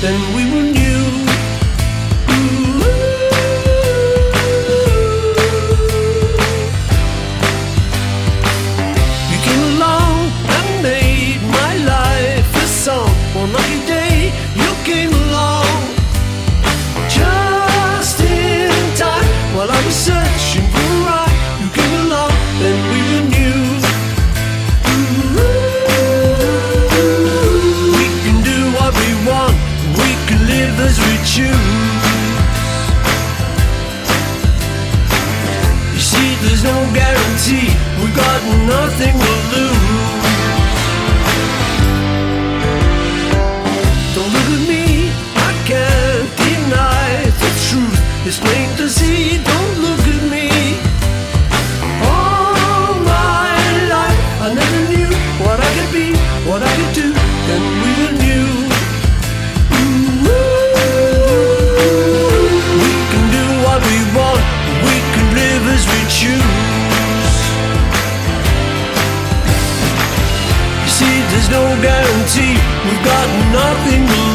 then we were new. You came along and made my life a song. One lucky day you came along, just in time while I was searching for a ride. You came along, then we were new. We can do what we want, we can live as we choose. You see, there's no guarantee, we've got nothing to lose. Don't look at me, I can't deny the truth. It's plain to see, don't look at me. All my life I never knew what I could be, what I could do, then we were new. We can do what we want, we can live as we choose. You see, there's no guarantee, we've got nothing to